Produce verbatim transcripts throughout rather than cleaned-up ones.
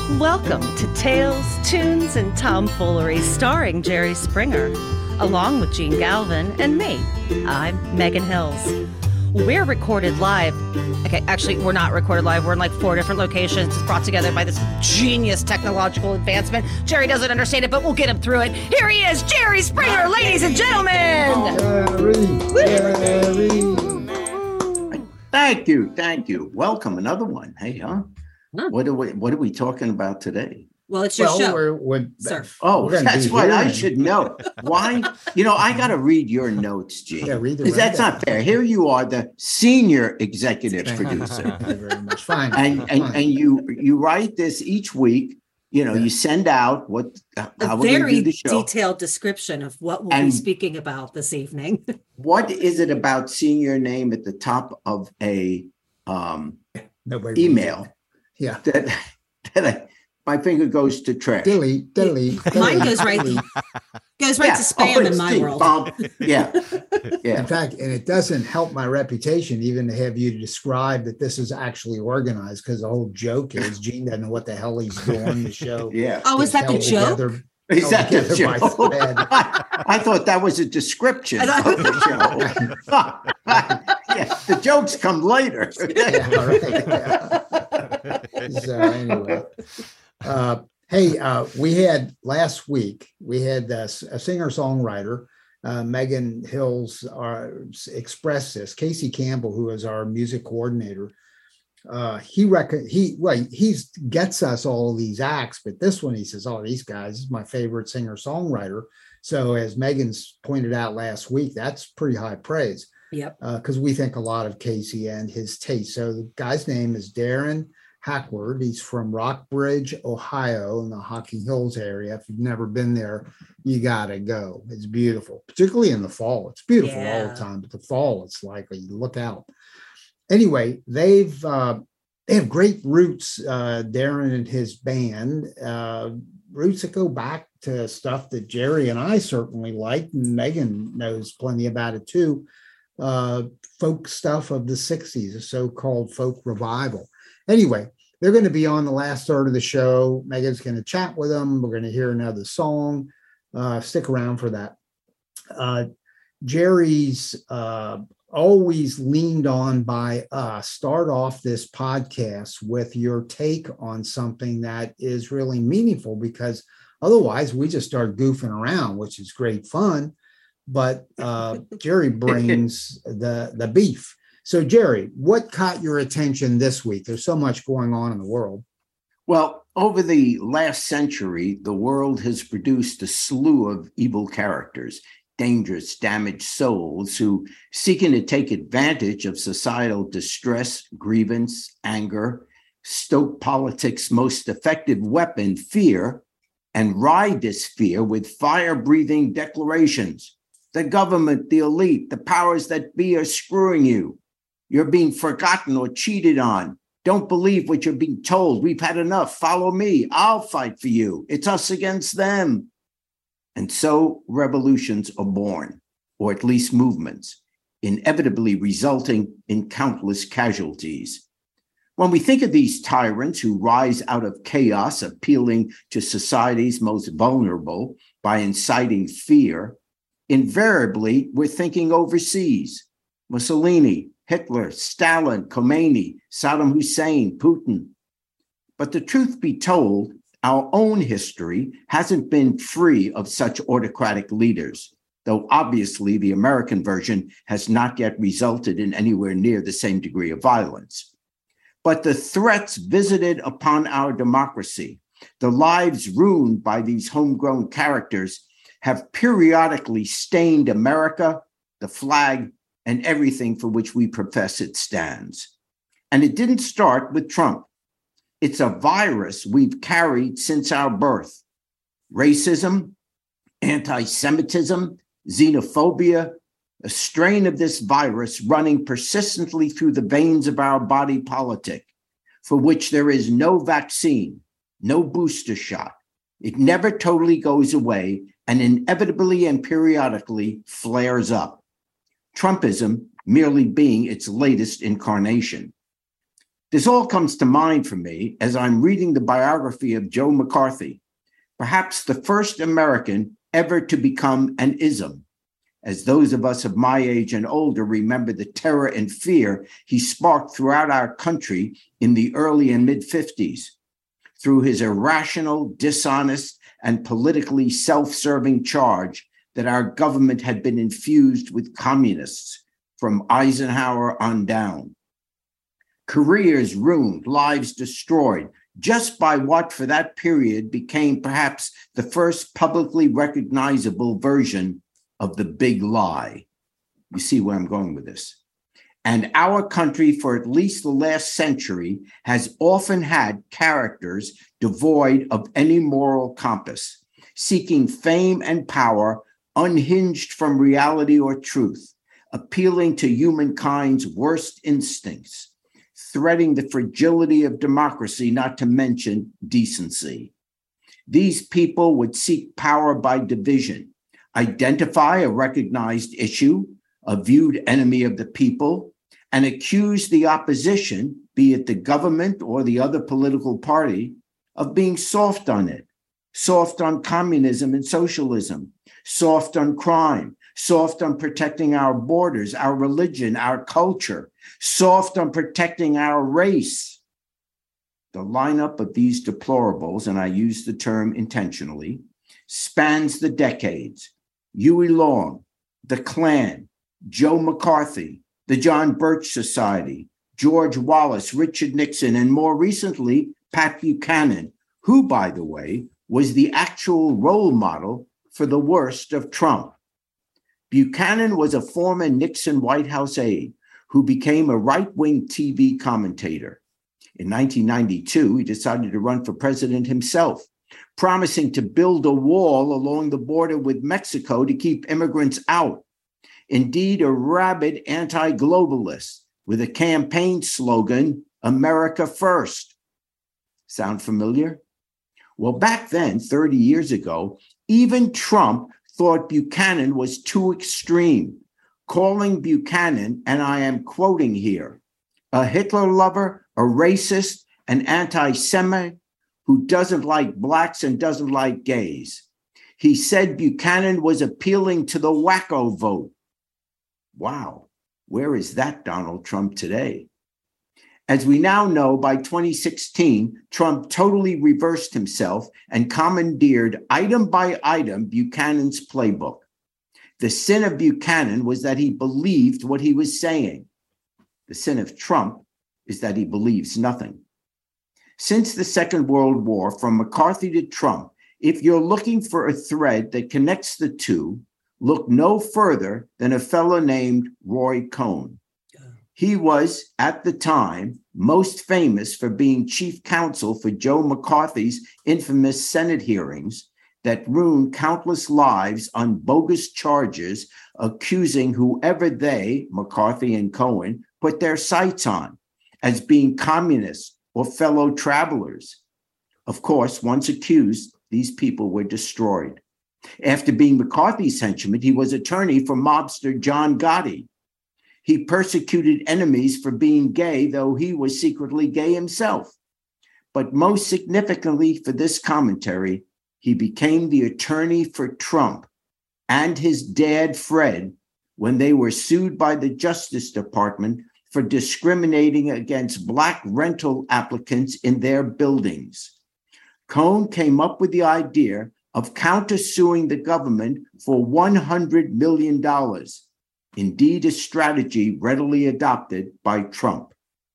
Welcome to Tales, Tunes, and Tomfoolery starring Jerry Springer, along with Gene Galvin and me. I'm Megan Hills. We're recorded live. Okay, actually, we're not recorded live. We're in like four different locations. It's brought together by this genius technological advancement. Jerry doesn't understand it, but we'll get him through it. Here he is, Jerry Springer, ladies and gentlemen. Jerry, Jerry. Thank you, thank you. Welcome, another one. Hey, huh? Huh. What are we? What are we talking about today? Well, it's your well, show, we're, we're, sir. Oh, that's what I should know. Why? You know, I got to read your notes, Gene. Yeah, read the Because that's not fair. Here you are, the senior executive producer. Thank you very much. Fine. And fine. and and you you write this each week. You know, Yeah. you send out what A how we're going to very do the show. detailed description of what we'll And- be speaking about this evening. What is it about seeing your name at the top of a um, Nobody email reads it. Yeah. that that I, my finger goes to trash? Delete, delete. Mine delete, goes right delete. goes right Yeah. to spam Oh, in it's my deep. world. Bump. Yeah, yeah. In fact, and it doesn't help my reputation even to have you describe that this is actually organized, because the whole joke is Gene doesn't know what the hell he's doing. The show. Yeah. Oh, is that the held joke? together- Is held that the together by joke? thread. I, I thought that was a description I of thought- the show. Yeah, the jokes come later. Yeah, all right. Yeah. So anyway, uh, hey, uh, we had last week, we had uh, a singer-songwriter, uh, Megan Hills, uh, expressed this. Casey Campbell, who is our music coordinator, uh, he reckon he well, he's gets us all of these acts, but this one he says, "Oh, these guys is my favorite singer-songwriter." So as Megan's pointed out last week, that's pretty high praise. Yep. Because uh, we think a lot of Casey and his taste. So the guy's name is Darren Hackward. He's from Rockbridge, Ohio, in the Hocking Hills area. If you've never been there, you gotta go. It's beautiful, particularly in the fall. It's beautiful Yeah. all the time, but the fall, it's like you look out. Anyway, they've uh, they have great roots. Uh, Darren and his band, uh, roots that go back to stuff that Jerry and I certainly like. And Megan knows plenty about it too. Uh, folk stuff of the sixties, a so-called folk revival. Anyway, they're going to be on the last third of the show. Megan's going to chat with them. We're going to hear another song. Uh, stick around for that. Uh, Jerry's uh, always leaned on by us. Start off this podcast with your take on something that is really meaningful, because otherwise we just start goofing around, which is great fun. But uh, Jerry brings the, the beef. So, Jerry, what caught your attention this week? There's so much going on in the world. Well, over the last century, the world has produced a slew of evil characters, dangerous, damaged souls who, seeking to take advantage of societal distress, grievance, anger, stoke politics' most effective weapon, fear, and ride this fear with fire-breathing declarations. The government, the elite, the powers that be are screwing you. You're being forgotten or cheated on. Don't believe what you're being told. We've had enough. Follow me. I'll fight for you. It's us against them. And so revolutions are born, or at least movements, inevitably resulting in countless casualties. When we think of these tyrants who rise out of chaos, appealing to society's most vulnerable by inciting fear, invariably, we're thinking overseas. Mussolini, Hitler, Stalin, Khomeini, Saddam Hussein, Putin. But the truth be told, our own history hasn't been free of such autocratic leaders, though obviously the American version has not yet resulted in anywhere near the same degree of violence. But the threats visited upon our democracy, the lives ruined by these homegrown characters, have periodically stained America, the flag, and everything for which we profess it stands. And it didn't start with Trump. It's a virus we've carried since our birth. Racism, anti-Semitism, xenophobia, a strain of this virus running persistently through the veins of our body politic, for which there is no vaccine, no booster shot. It never totally goes away and inevitably and periodically flares up. Trumpism merely being its latest incarnation. This all comes to mind for me as I'm reading the biography of Joe McCarthy, perhaps the first American ever to become an ism, as those of us of my age and older remember the terror and fear he sparked throughout our country in the early and mid-fifties. Through his irrational, dishonest, and politically self-serving charge that our government had been infused with communists from Eisenhower on down. Careers ruined, lives destroyed, just by what for that period became perhaps the first publicly recognizable version of the big lie. You see where I'm going with this. And our country, for at least the last century, has often had characters devoid of any moral compass, seeking fame and power unhinged from reality or truth, appealing to humankind's worst instincts, threading the fragility of democracy, not to mention decency. These people would seek power by division, identify a recognized issue, a viewed enemy of the people, and accuse the opposition, be it the government or the other political party, of being soft on it, soft on communism and socialism, soft on crime, soft on protecting our borders, our religion, our culture, soft on protecting our race. The lineup of these deplorables, and I use the term intentionally, spans the decades. Huey Long, the Klan, Joe McCarthy, the John Birch Society, George Wallace, Richard Nixon, and more recently, Pat Buchanan, who, by the way, was the actual role model for the worst of Trump. Buchanan was a former Nixon White House aide who became a right-wing T V commentator. In nineteen ninety-two, he decided to run for president himself, promising to build a wall along the border with Mexico to keep immigrants out. Indeed, a rabid anti-globalist with a campaign slogan, America First. Sound familiar? Well, back then, thirty years ago, even Trump thought Buchanan was too extreme, calling Buchanan, and I am quoting here, a Hitler lover, a racist, an anti-Semite who doesn't like blacks and doesn't like gays. He said Buchanan was appealing to the wacko vote. Wow, where is that Donald Trump today? As we now know, by twenty sixteen, Trump totally reversed himself and commandeered item by item Buchanan's playbook. The sin of Buchanan was that he believed what he was saying. The sin of Trump is that he believes nothing. Since the Second World War, from McCarthy to Trump, if you're looking for a thread that connects the two, look no further than a fellow named Roy Cohn. He was, at the time, most famous for being chief counsel for Joe McCarthy's infamous Senate hearings that ruined countless lives on bogus charges, accusing whoever they, McCarthy and Cohen, put their sights on as being communists or fellow travelers. Of course, once accused, these people were destroyed. After being McCarthy's henchman, he was attorney for mobster John Gotti. He persecuted enemies for being gay, though he was secretly gay himself. But most significantly for this commentary, he became the attorney for Trump and his dad, Fred, when they were sued by the Justice Department for discriminating against Black rental applicants in their buildings. Cohn came up with the idea of countersuing the government for one hundred million dollars. Indeed, a strategy readily adopted by Trump.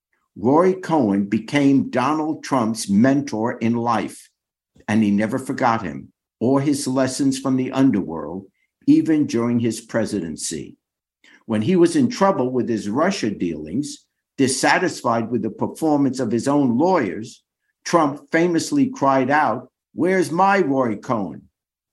Roy Cohn became Donald Trump's mentor in life, and he never forgot him or his lessons from the underworld, even during his presidency. When he was in trouble with his Russia dealings, dissatisfied with the performance of his own lawyers, Trump famously cried out, "Where's my Roy Cohn?"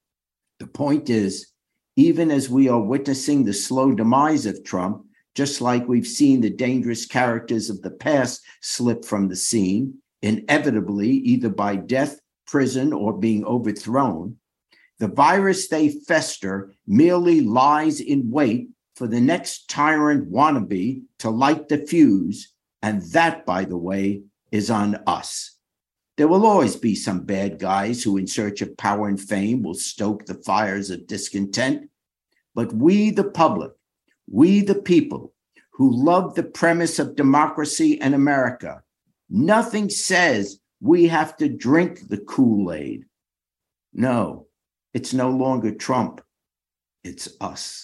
The point is, even as we are witnessing the slow demise of Trump, just like we've seen the dangerous characters of the past slip from the scene, inevitably either by death, prison, or being overthrown, the virus they fester merely lies in wait for the next tyrant wannabe to light the fuse And that, by the way, is on us. There will always be some bad guys who, in search of power and fame, will stoke the fires of discontent. But we, the public, we, the people who love the premise of democracy and America, nothing says we have to drink the Kool-Aid. No, it's no longer Trump. It's us.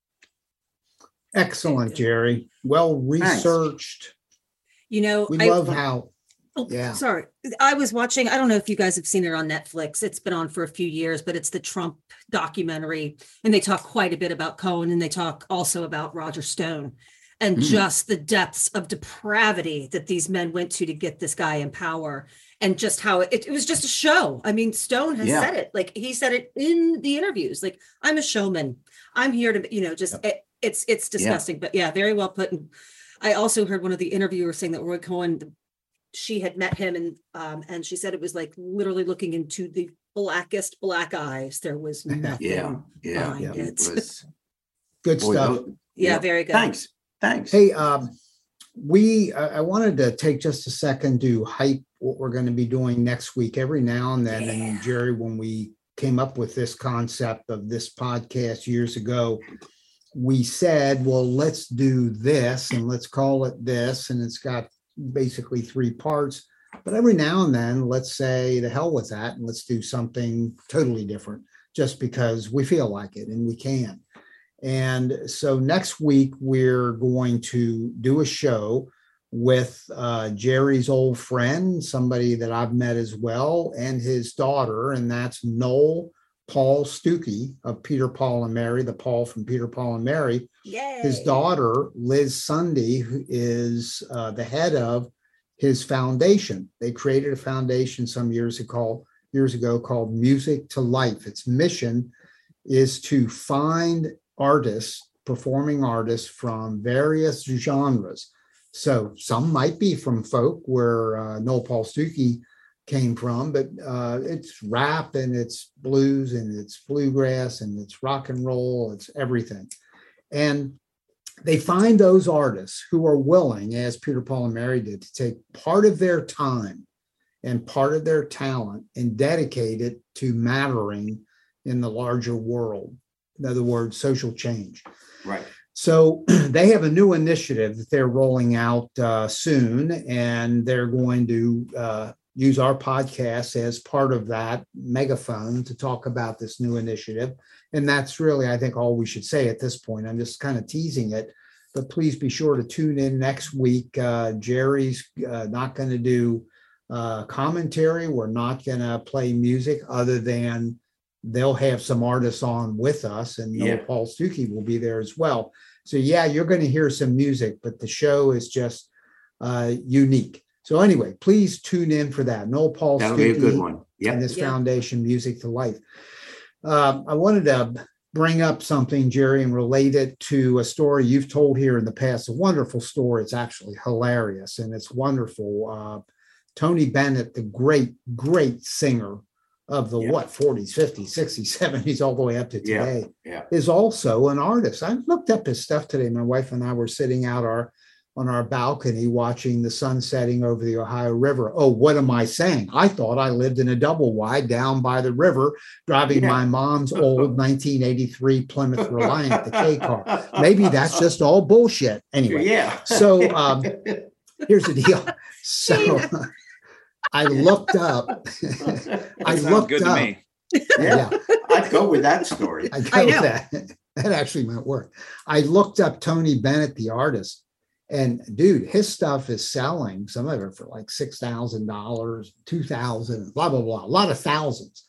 Excellent, Jerry. Well researched. You know, We I, love how, oh, yeah. sorry. I was watching, I don't know if you guys have seen it on Netflix. It's been on for a few years, but it's the Trump documentary. And they talk quite a bit about Cohen, and they talk also about Roger Stone and mm. just the depths of depravity that these men went to to get this guy in power. And just how it, it was just a show. I mean, Stone has yeah. said it, like he said it in the interviews, like, I'm a showman. I'm here to, you know, just, yep. it, it's, it's disgusting, yeah. but yeah, very well put. And I also heard one of the interviewers saying that Roy Cohen, she had met him and, um, and she said it was like literally looking into the blackest black eyes. There was nothing yeah, yeah, behind yeah. it. It was, good boy, stuff. Those, yeah, yeah, very good. Thanks. Thanks. Hey, um, we, I, I wanted to take just a second to hype what we're going to be doing next week. Every now and then, yeah. and Jerry, when we came up with this concept of this podcast years ago, we said, well, let's do this and let's call it this. And it's got basically three parts. But every now and then, let's say the hell with that and let's do something totally different just because we feel like it and we can. And so next week, we're going to do a show with uh, Jerry's old friend, somebody that I've met as well, and his daughter, and that's Noel Paul Stookey of Peter, Paul, and Mary, the Paul from Peter, Paul, and Mary. Yay. His daughter, Liz Sunday, who is uh, the head of his foundation. They created a foundation some years ago, years ago called Music to Life. Its mission is to find artists, performing artists from various genres. So some might be from folk, where uh, Noel Paul Stookey came from, but uh, it's rap and it's blues and it's bluegrass and it's rock and roll, it's everything. And they find those artists who are willing, as Peter, Paul, and Mary did, to take part of their time and part of their talent and dedicate it to mattering in the larger world. In other words, social change. Right. So they have a new initiative that they're rolling out uh, soon, and they're going to uh, use our podcast as part of that megaphone to talk about this new initiative. And that's really, I think, all we should say at this point. I'm just kind of teasing it, but please be sure to tune in next week. Uh, Jerry's uh, not going to do uh, commentary. We're not going to play music other than they'll have some artists on with us, and Noel yeah. Paul Stookey will be there as well. So yeah, you're going to hear some music, but the show is just uh, unique. So anyway, please tune in for that. Noel Paul That'll Stookey be a good one. Yeah. And this yeah. foundation, Music to Life. Uh, I wanted to bring up something, Jerry, and relate it to a story you've told here in the past. A wonderful story. It's actually hilarious and it's wonderful. Uh, Tony Bennett, the great, great singer of the yeah. what, forties, fifties, sixties, seventies, all the way up to today, yeah. Yeah. is also an artist. I looked up his stuff today. My wife and I were sitting out our on our balcony watching the sun setting over the Ohio River. Oh, what am I saying? I thought I lived in a double wide down by the river, driving yeah. my mom's old nineteen eighty-three Plymouth Reliant, the K car. Maybe that's just all bullshit. Anyway, yeah. so um, here's the deal. So I looked up. I looked good up. To me. Yeah, yeah. I'd go with that story. I go with that. That actually might work. I looked up Tony Bennett, the artist, and dude, his stuff is selling. Some of it for like six thousand dollars, two thousand, blah blah blah, a lot of thousands.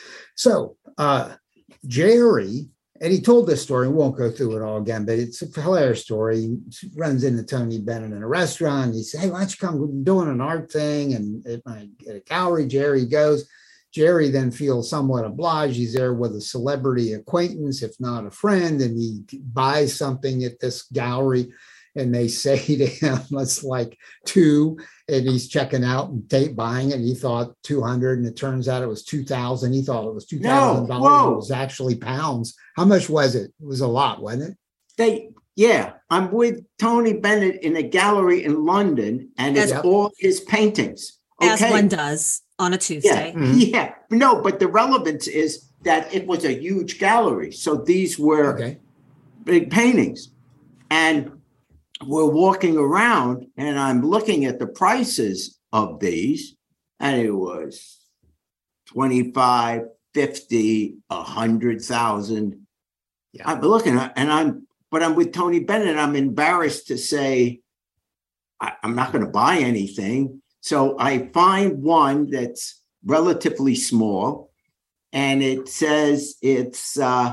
So uh, Jerry, and he told this story. We won't go through it all again, but it's a hilarious story. He runs into Tony Bennett in a restaurant. He says, "Hey, why don't you come? We're doing an art thing and at, my, at a gallery." Jerry goes. Jerry then feels somewhat obliged. He's there with a celebrity acquaintance, if not a friend, and he buys something at this gallery. And they say to him, "It's like two," and he's checking out and tape buying it. And he thought two hundred, and it turns out it was two thousand. He thought it was two thousand no, dollars. It was actually pounds. How much was it? It was a lot, wasn't it? They Yeah, I'm with Tony Bennett in a gallery in London, and it's As- all his paintings. As Okay. one does on a Yeah, Tuesday. Mhm. yeah. No, but the relevance is that it was a huge gallery. So these were Okay. big paintings. And we're walking around, and I'm looking at the prices of these, and it was twenty-five, fifty, a hundred thousand. Yeah. I'm looking at, and I'm, but I'm with Tony Bennett. I'm embarrassed to say I, I'm not going to buy anything. So I find one that's relatively small, and it says it's uh,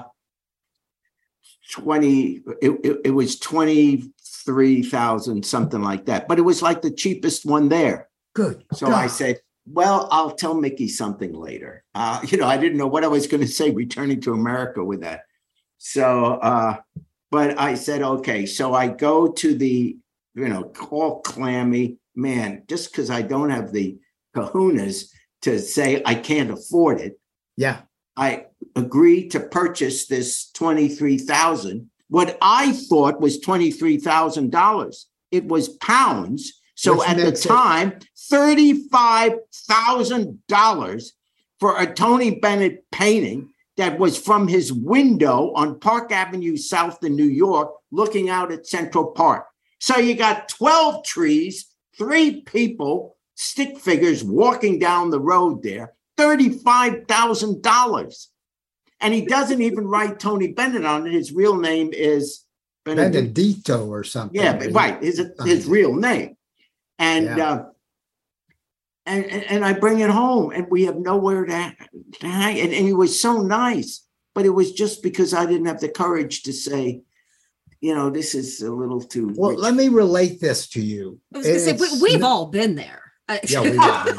twenty. It, it, it was twenty-three thousand, something like that. But it was like the cheapest one there. Good. So I said, well, I'll tell Mickey something later. Uh, you know, I didn't know what I was going to say returning to America with that. So, uh, but I said, okay. So I go to the, you know, all clammy, man, just because I don't have the kahunas to say I can't afford it. Yeah. I agreed to purchase this twenty-three thousand. What I thought was twenty-three thousand dollars. It was pounds. So Which at the makes it- time, thirty-five thousand dollars for a Tony Bennett painting that was from his window on Park Avenue South in New York, looking out at Central Park. So you got twelve trees, three people, stick figures walking down the road there, thirty-five thousand dollars. And he doesn't even write Tony Bennett on it. His real name is Benedict. Benedito or something. Yeah, but right. His, his real name. And, Yeah. uh, and and and I bring it home, and we have nowhere to, to hang. And, and he was so nice, but it was just because I didn't have the courage to say, you know, this is a little too. Well, rich. let me relate this to you. I was gonna say, we, It's- we've all been there. I- Yeah, we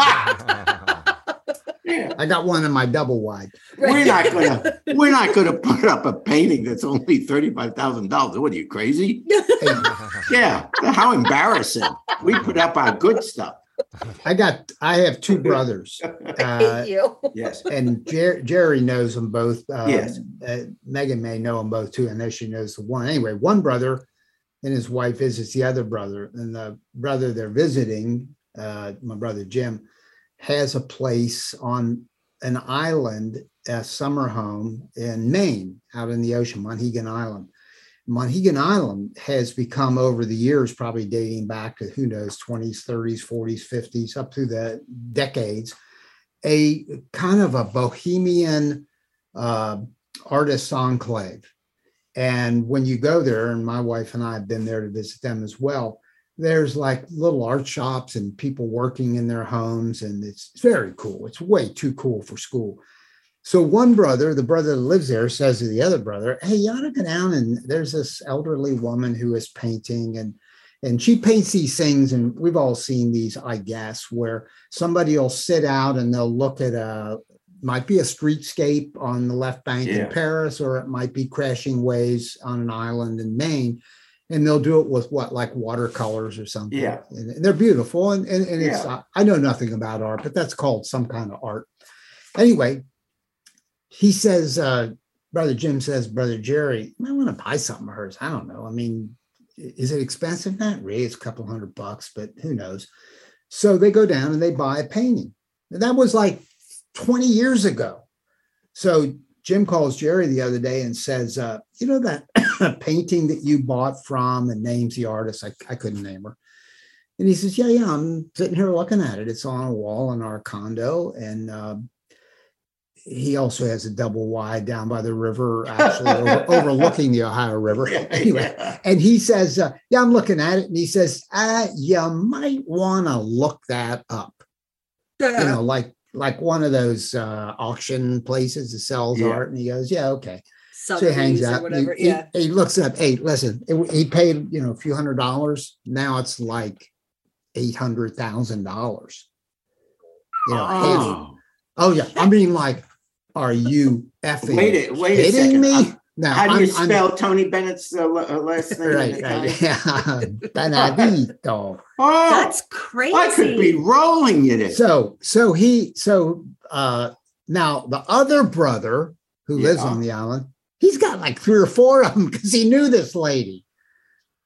Yeah. I got one in my double wide. We're not gonna we're not gonna put up a painting that's only thirty-five thousand dollars. What are you, crazy? Hey, Yeah. How embarrassing. We put up our good stuff. I got. I have two brothers, uh, you. Yes. and Jer- Jerry knows them both. Uh, Yes. uh, Megan may know them both too. I know she knows the one. Anyway, one brother and his wife visits the other brother, and the brother they're visiting, uh, my brother Jim, has a place on an island, a summer home in Maine, out in the ocean, Monhegan Island. Monhegan Island has become, over the years, probably dating back to, who knows, twenties, thirties, forties, fifties, up through the decades, a kind of a bohemian uh, artist enclave. And when you go there, and my wife and I have been there to visit them as well, there's like little art shops and people working in their homes, and it's very cool. It's way too cool for school. So one brother, the brother that lives there, says to the other brother, hey, you ought to go down, and there's this elderly woman who is painting, and and she paints these things, and we've all seen these, I guess, where somebody will sit out and they'll look at a, might be a streetscape on the left bank Yeah. in Paris, or it might be crashing waves on an island in Maine. And they'll do it with what, like watercolors or something. Yeah. And, and they're beautiful. And, and, and it's, Yeah. I know nothing about art, but that's called some kind of art. Anyway, he says, uh, Brother Jim says, Brother Jerry, I want to buy something of hers. I don't know. I mean, is it expensive? Not really. It's a couple hundred bucks, but who knows? So they go down and they buy a painting. And that was like twenty years ago. So Jim calls Jerry the other day and says, uh, you know, that painting that you bought from, and names the artist. I, I couldn't name her. And he says, yeah, yeah, I'm sitting here looking at it. It's on a wall in our condo. And uh, he also has a double wide down by the river, actually over, overlooking the Ohio River. Anyway, Yeah. and he says, uh, yeah, I'm looking at it. And he says, uh, you might want to look that up. You know, like like one of those uh, auction places that sells Yeah. art. And he goes, yeah, okay. So he Sotheby's hangs or out. whatever. He, he- Yeah. he looks up. Hey, listen, it- he paid, you know, a few hundred dollars. Now it's like eight hundred thousand dollars. You know, Oh. half- oh yeah. I mean, like, are you effing Wait a- wait a kidding second. me? I'm- No, How do I'm- you I'm- spell Tony Bennett's uh, la- uh, last name? in right, Italian? right. Yeah. Benedito. Oh, That's crazy. I could be rolling in it. So, so he, so uh now the other brother who lives Yeah. on the island, he's got like three or four of them because he knew this lady.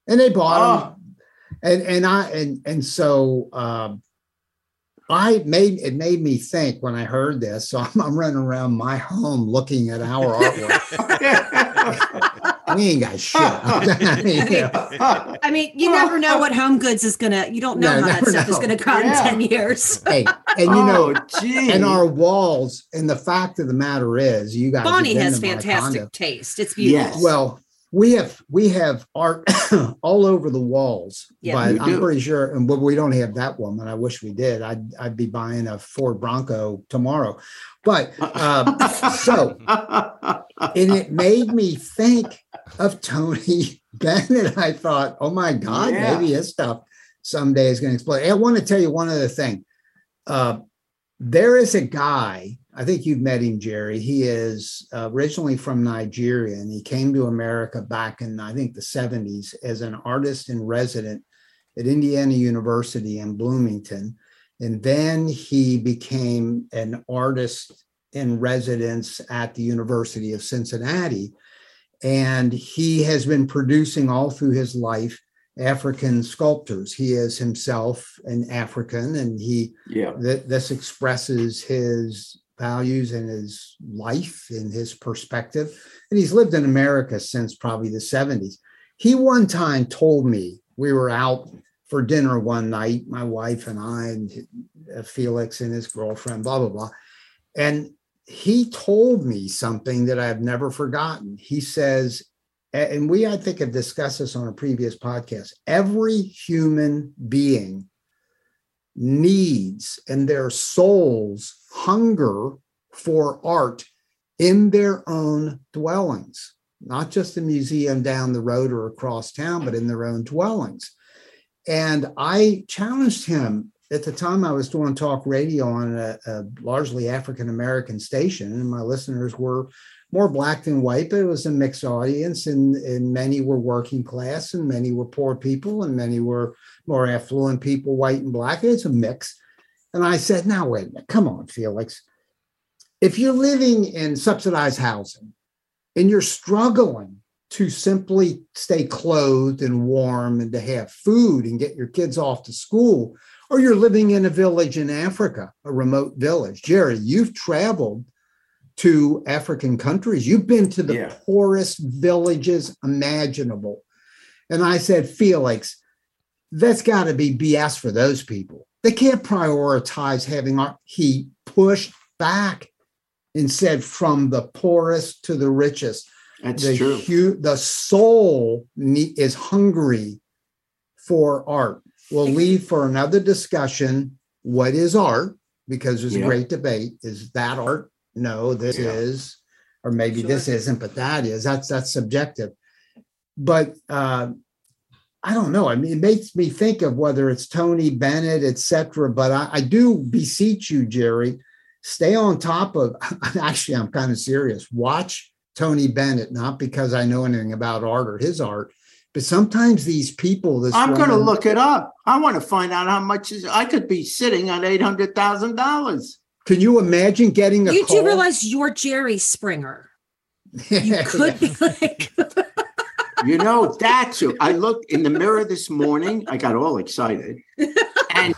and they bought Oh. them. And and I and and so um, I made it made me think when I heard this. So I'm, I'm running around my home looking at our artwork. We ain't got shit. I mean, you know. I mean, you never know what Home Goods is gonna. You don't know No, how that never stuff is know. gonna come Yeah. in ten years. Hey, and you know, Oh, gee. and our walls. And the fact of the matter is, you guys. have Bonnie been has to my fantastic condo. taste. It's beautiful. Yes. Well, we have we have art all over the walls, Yeah. but You I'm do. pretty sure, and but we don't have that one. And I wish we did. I'd I'd be buying a Ford Bronco tomorrow. But um, so, and it made me think of Tony Bennett. I thought, oh my God, Yeah. maybe his stuff someday is going to explode. I want to tell you one other thing. Uh, there is a guy. I think you've met him, Jerry. He is uh, originally from Nigeria, and he came to America back in, I think, the seventies as an artist in resident at Indiana University in Bloomington. And then he became an artist in residence at the University of Cincinnati. And he has been producing all through his life African sculptors. He is himself an African, and he Yeah. th- this expresses his values and his life and his perspective. And he's lived in America since probably the seventies. He one time told me, we were out for dinner one night, my wife and I, and uh, Felix and his girlfriend, blah, blah, blah. And he told me something that I've never forgotten. He says, and we, I think, have discussed this on a previous podcast, every human being needs and their souls hunger for art in their own dwellings, not just a museum down the road or across town, but in their own dwellings. And I challenged him at the time. I was doing talk radio on a, a largely African-American station, and my listeners were more black than white, but it was a mixed audience, and, and many were working class, and many were poor people, and many were more affluent people, white and black. It's a mix. And I said, now, wait a minute, come on, Felix. If you're living in subsidized housing and you're struggling to simply stay clothed and warm and to have food and get your kids off to school, or you're living in a village in Africa, a remote village. Jerry, you've traveled to African countries. You've been to the Yeah. poorest villages imaginable. And I said, Felix, that's got to be B S for those people. They can't prioritize having art. He pushed back and said, from the poorest to the richest, That's the, true. hu- the soul ne- is hungry for art. We'll leave for another discussion. What is art? Because there's Yeah. a great debate. Is that art? No, this Yeah. is, or maybe Sure. this isn't, but that is. That's that's subjective. But uh, I don't know. I mean, it makes me think of whether it's Tony Bennett, et cetera. But I, I do beseech you, Jerry, stay on top of. Actually, I'm kind of serious. Watch Tony Bennett, not because I know anything about art or his art, but sometimes these people. This I'm going to woman- look it up. I want to find out how much is, I could be sitting on eight hundred thousand dollars. Can you imagine getting a You call? do realize you're Jerry Springer. You could be like, You know, that's who I looked in the mirror this morning. I got all excited. And,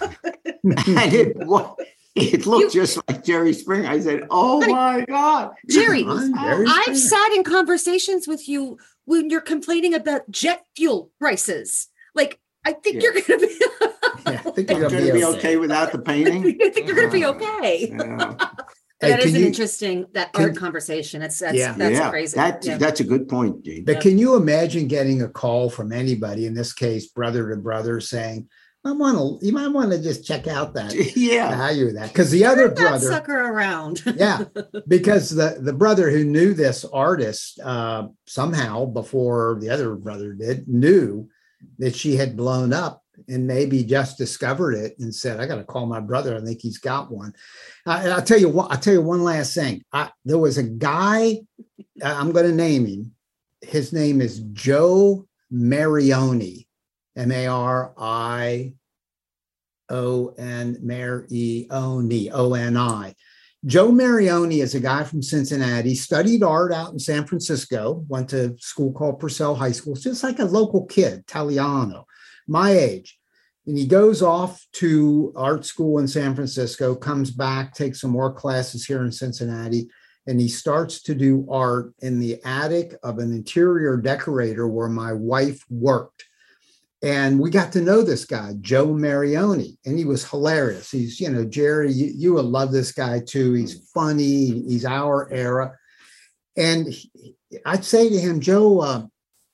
and it, wa- it looked just like Jerry Springer. I said, oh Honey, my God. Jerry, I'm Jerry I've Springer. sat in conversations with you when you're complaining about jet fuel prices. Like, I think Yeah. you're going to be. Yeah, I think I'm you're going to be okay without the I painting. think you're going to be okay. Yeah. Hey, that is can an you- interesting that can- art conversation. That's that's Yeah. that's yeah, crazy. That's, Yeah. that's a good point, Gene. But can you imagine getting a call from anybody, in this case, brother to brother, saying, I want to, you might want to just check out that Yeah. value of that. Because the other Turn that brother, sucker around. yeah, because the, the brother who knew this artist uh, somehow before the other brother did, knew that she had blown up and maybe just discovered it and said, I got to call my brother. I think he's got one. Uh, and I'll tell you what, I'll tell you one last thing. I, there was a guy, uh, I'm going to name him. His name is Joe Marioni, M A R I O N, Marioni, O N I. Joe Marioni is a guy from Cincinnati, studied art out in San Francisco, went to a school called Purcell High School, just like a local kid, Italiano, my age. And he goes off to art school in San Francisco, comes back, takes some more classes here in Cincinnati, and he starts to do art in the attic of an interior decorator where my wife worked. And we got to know this guy, Joe Marioni, and he was hilarious. He's, you know, Jerry, you, you would love this guy too. He's funny. He's our era. And he, I'd say to him, Joe, uh,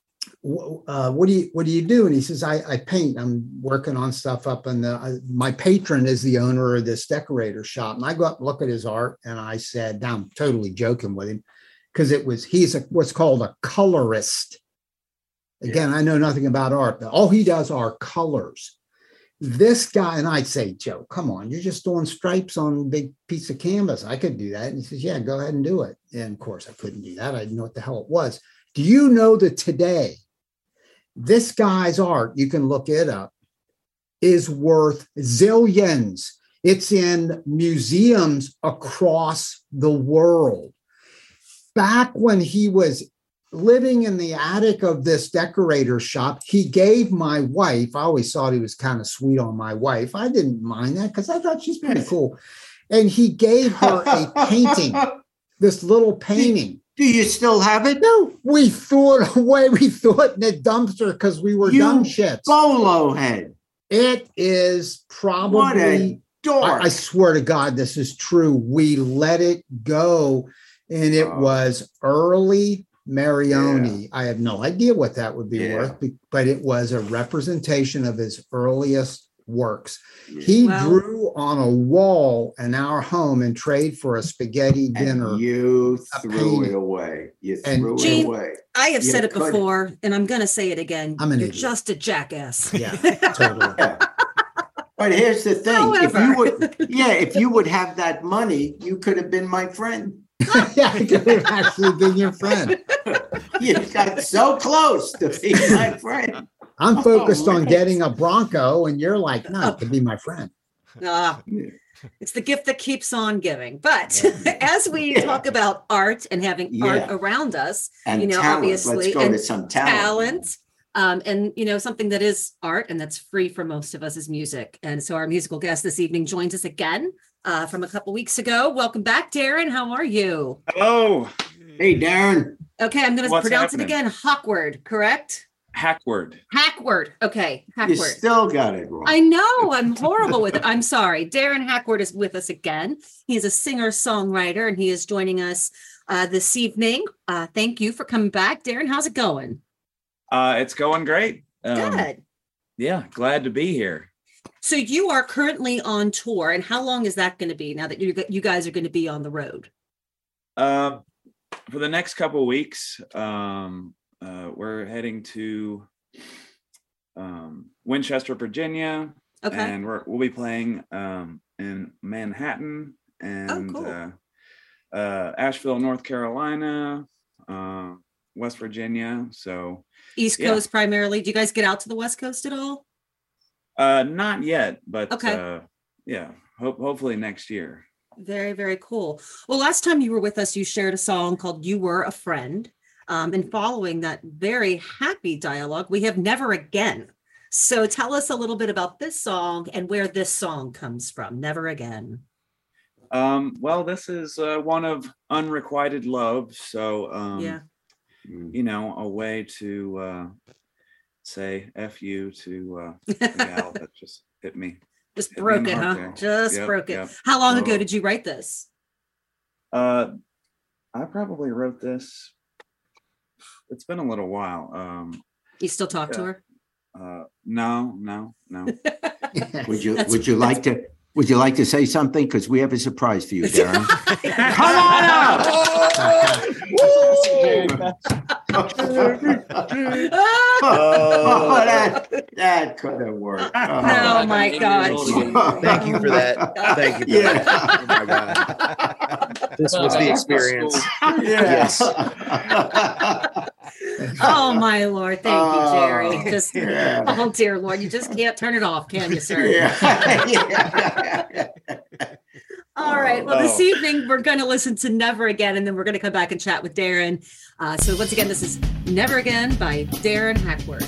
uh, what do you what do you do? And he says, I, I paint. I'm working on stuff up in the. Uh, my patron is the owner of this decorator shop, and I go up and look at his art, and I said, I'm totally joking with him because it was he's a, what's called a colorist. Again, I know nothing about art, but all he does are colors. This guy, and I'd say, Joe, come on, you're just doing stripes on a big piece of canvas. I could do that. And he says, yeah, go ahead and do it. And of course, I couldn't do that. I didn't know what the hell it was. Do you know that today, this guy's art, you can look it up, is worth zillions. It's in museums across the world. Back when he was living in the attic of this decorator shop, he gave my wife, I always thought he was kind of sweet on my wife. I didn't mind that because I thought she's pretty cool. And he gave her a painting, this little painting. Do you still have it? No, we threw it away. We threw it in the dumpster because we were You dumb shits. Bolo head. It is probably, What a dork. I, I swear to God, this is true. We let it go. And it Oh. was early Marioni. I have no idea what that would be Yeah. worth, be- but it was a representation of his earliest works. He Wow. drew on a wall in our home in trade for a spaghetti dinner. And you a threw painting. it away. You And threw Gene, it away. I have You said it could- before, and I'm going to say it again. I'm an You're idiot. just a jackass. Yeah, totally. Yeah. But here's the thing. If However. you would, yeah, if you would have that money, you could have been my friend. Yeah, I could have actually been your friend. You got so close to be my friend. I'm Oh, focused on man. getting a Bronco, and you're like, no, to be my friend. Ah, it's the gift that keeps on giving. But as we Yeah. talk about art and having art Yeah. around us, And you know, talent. obviously, Let's go and to some talent. talent, um, and you know, something that is art and that's free for most of us is music. And so our musical guest this evening joins us again uh, from a couple weeks ago. Welcome back, Darren. How are you? Hello, Hey, Darren. Okay, I'm going to What's pronounce happening? it again. Hawkward, correct? Hackward. Hackward. Okay, You Hackward. still got it wrong. I know I'm horrible with it. I'm sorry. Darren Hackward is with us again. He is a singer songwriter and he is joining us uh, this evening. Uh, thank you for coming back. Darren, how's it going? Uh, it's going great. Um, Good. Yeah, glad to be here. So you are currently on tour, and how long is that going to be now that you you guys are going to be on the road? Um, for the next couple of weeks, um, uh, we're heading to um, Winchester, Virginia, Okay. and we're, we'll be playing um, in Manhattan and cool. uh, uh, Asheville, North Carolina, uh, West Virginia. So East yeah. Coast primarily. Do you guys get out to the West Coast at all? uh, not yet, but Okay. uh, yeah, hope hopefully next year. Very, very cool. Well, last time you were with us, you shared a song called You Were a Friend. Um, and following that very happy dialogue, we have Never Again. So tell us a little bit about this song and where this song comes from, Never Again. Um, well, this is uh, one of unrequited love. So, um, Yeah. you know, a way to uh, say F you to uh, the gal that just hit me. Just Hit me broke in the it, huh? heart there. Just Yep, broke it. yep. How long ago Oh. did you write this? Uh, I probably wrote this. It's been a little while. Um, You still talk to Yeah. her? uh, no, no, no. Would you That's- would you like to would you like to say something? Because we have a surprise for you, Darren. Come on up! Oh, that, that could have worked. Oh, my God. Thank you for that. Thank you for Yeah. that. Oh my God. This was the experience. Yes. Oh, my Lord. Thank you, Jerry. Oh, Just, yeah. oh, dear Lord. You just can't turn it off, can you, sir? Yeah. All All right. Well, this Oh. evening we're going to listen to Never Again, and then we're going to come back and chat with Darren. Uh, so once again, this is Never Again by Darren Hackworth.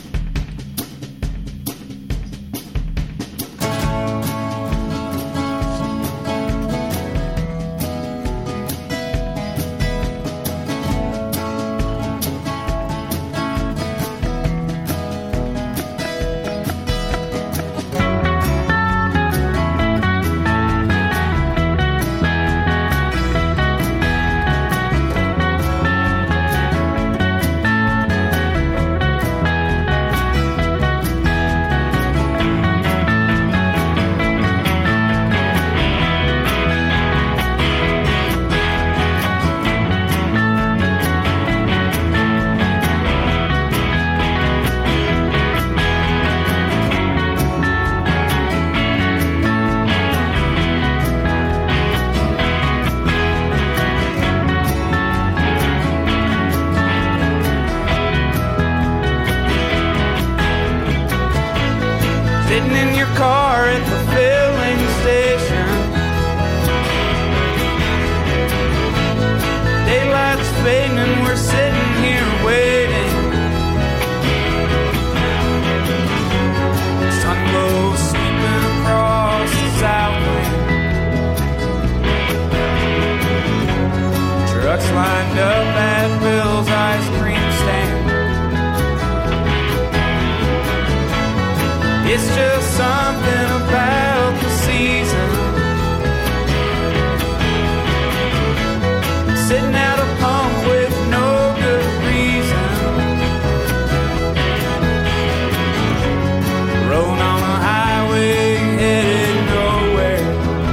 Sitting in your car at the filling station, daylight's fading and we're sitting here waiting. Sun glows sweeping across the southland. Trucks lined up at Bill's ice cream stand. It's just something about the season, sitting at a pump with no good reason, rolling on a highway headed nowhere.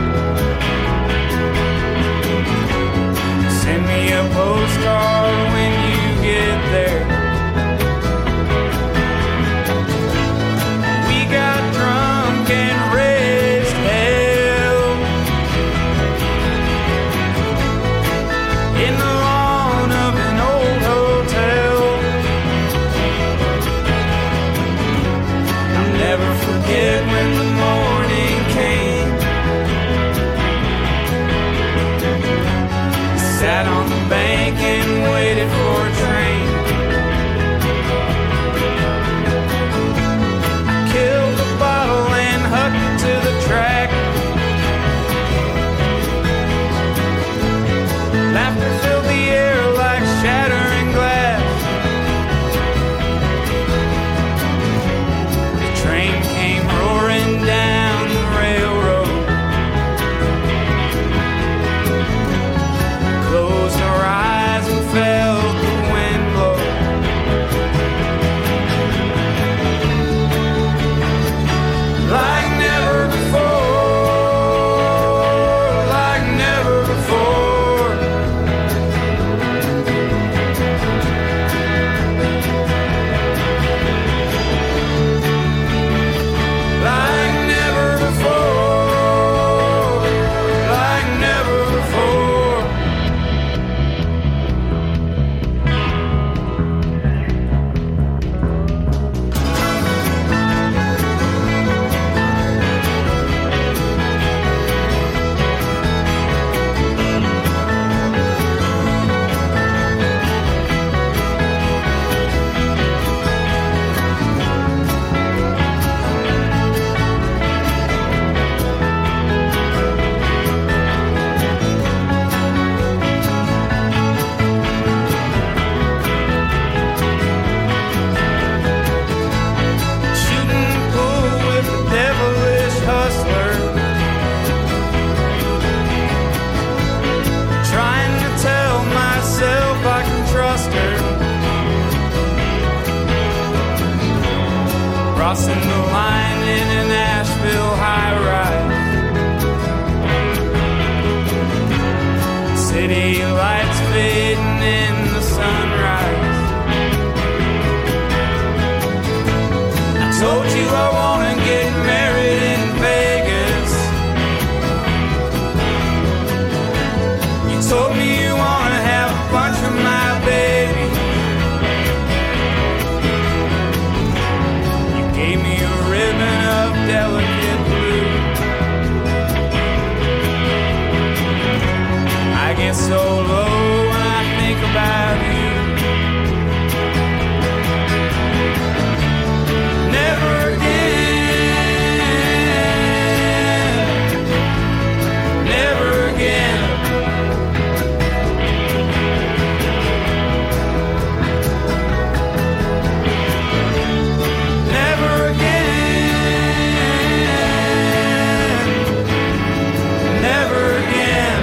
Send me a postcard when you get there. Got drunk and raised hell in the lawn of an old hotel. I'll never forget when the morning came. Sat on the bank and waited for a train. To the track, laughter filled the air like shattering glass. The train came roaring down the railroad, closed our eyes and felt the wind blow. Like crossing the line in an Asheville high-rise. City lights fading in the sunrise. I told you I wanna get married in Vegas. You told me you wanna have a bunch of my baby. Gave me a ribbon of delicate blue. get so low when I think about you. Never again, never again. Never again, never again.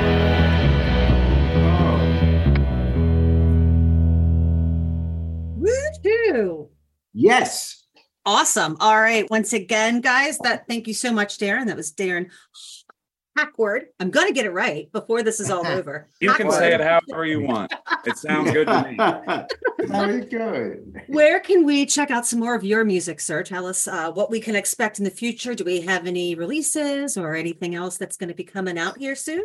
Woo-hoo. Yes. Awesome. All right. Once again, guys, that thank you so much, Darren. That was Darren Hackward. I'm going to get it right before this is all over. You can say it Hackward. however you want. It sounds good to me. Very good. Where can we check out some more of your music, sir? Tell us uh, what we can expect in the future. Do we have any releases or anything else that's going to be coming out here soon?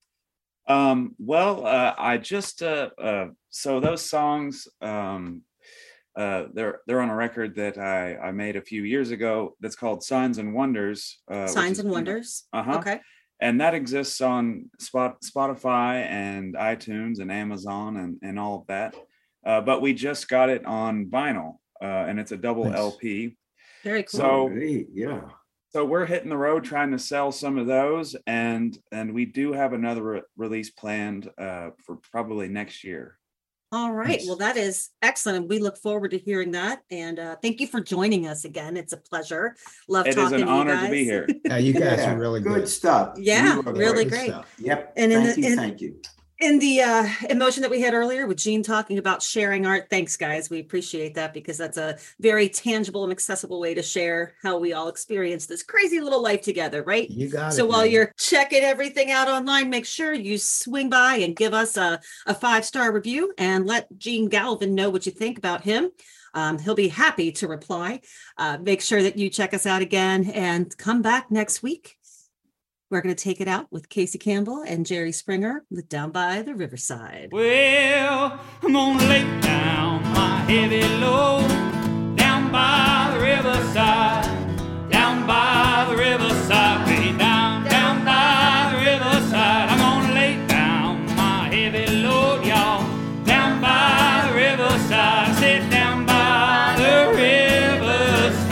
Um, well, uh, I just uh, uh, so those songs, um, uh, they're they're on a record that I I made a few years ago. That's called Signs and Wonders. Uh, Signs and Wonders. Uh huh. Okay. And that exists on Spot, Spotify and iTunes and Amazon and, and all of that. Uh, but we just got it on vinyl, uh, and it's a double Nice. L P. Very cool. So, Great, yeah. so we're hitting the road trying to sell some of those, and and we do have another re- release planned uh, for probably next year. All right. Nice. Well, that is excellent. And we look forward to hearing that. And uh, thank you for joining us again. It's a pleasure. Love It is talking an to you honor guys. to be here. Yeah, you guys Yeah, are really good, good. stuff. Yeah, You are really Good great. stuff. Yep. And in thank the- you. in- thank you. In the uh, emotion that we had earlier with Gene talking about sharing art, thanks, guys. We appreciate that because that's a very tangible and accessible way to share how we all experience this crazy little life together, right? You got it. So while man. you're checking everything out online, make sure you swing by and give us a, a five-star review and let Gene Galvin know what you think about him. Um, he'll be happy to reply. Uh, make sure that you check us out again and come back next week. We're going to take it out with Casey Campbell and Jerry Springer with Down by the Riverside. Well, I'm gonna lay down my heavy load down by the riverside, down by the riverside, way down, down by the riverside. I'm gonna lay down my heavy load, y'all, down by the riverside, sit down by the riverside.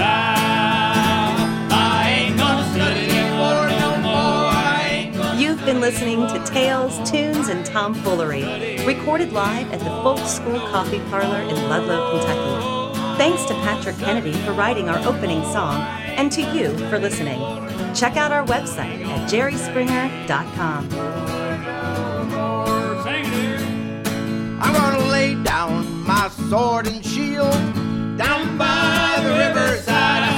I ain't gonna study anymore no more. I ain't gonna You've been listening to Tales, Tunes, and Tomfoolery, recorded live at the Folk School Coffee Parlor in Ludlow, Kentucky. Thanks to Patrick Kennedy for writing our opening song, and to you for listening. Check out our website at jerry springer dot com. sing it. I'm gonna lay down my sword and shield down by the riverside.